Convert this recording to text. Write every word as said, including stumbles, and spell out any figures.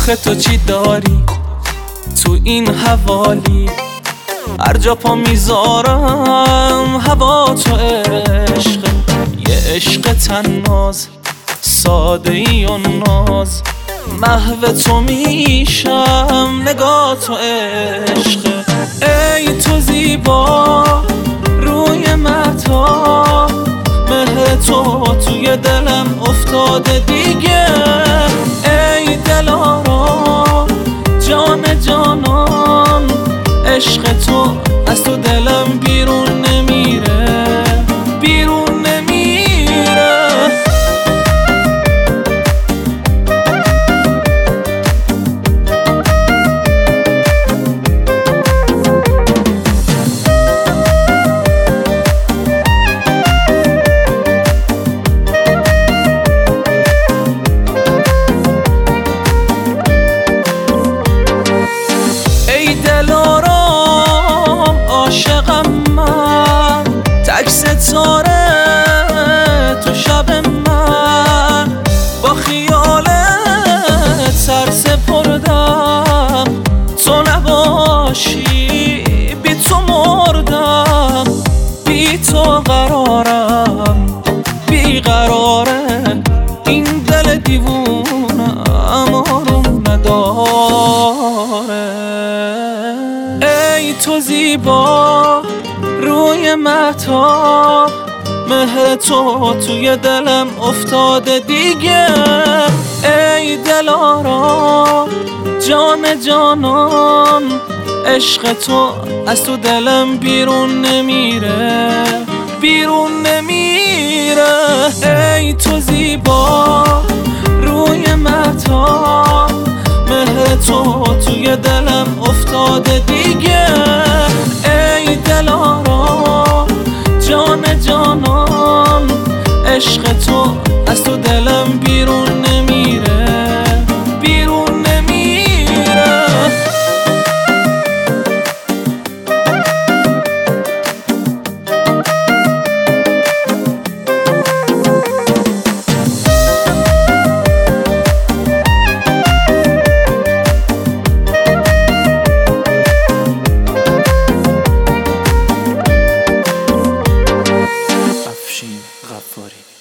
آخه تو چی داری تو این حوالی؟ هر جا پا میذارم هوا تو عشقه، یه عشق تناز ساده ای و ناز، محو تو میشم نگاه تو عشقه. ای تو زیبا روی مهتاب، مهر تو توی دلم افتاده دیگه. ای دلارام جان جانان، عشق تو از تو دلم بیرون نمیره، بیرون نمیره. ای دلارام عاشقم من، تک ستاره تو شب من، با خیالت سر سپردم، تو نباشی بی تو مردم، بی تو قرارم بی قراره، این دل دیوونم آروم نداره. ای تو زیبا روی مهتاب، مهر تو توی دلم افتاده دیگه. ای دلارام جان جانان، عشق تو از تو دلم بیرون نمیره، بیرون نمیره. ای تو زیبا روی مهتاب، مهر تو توی دلم افتاده دیگه. ای دلارام جان جانان، عشق تو از تو دلم بیرون نمیره، بیرون نمیره. افشین غفاری.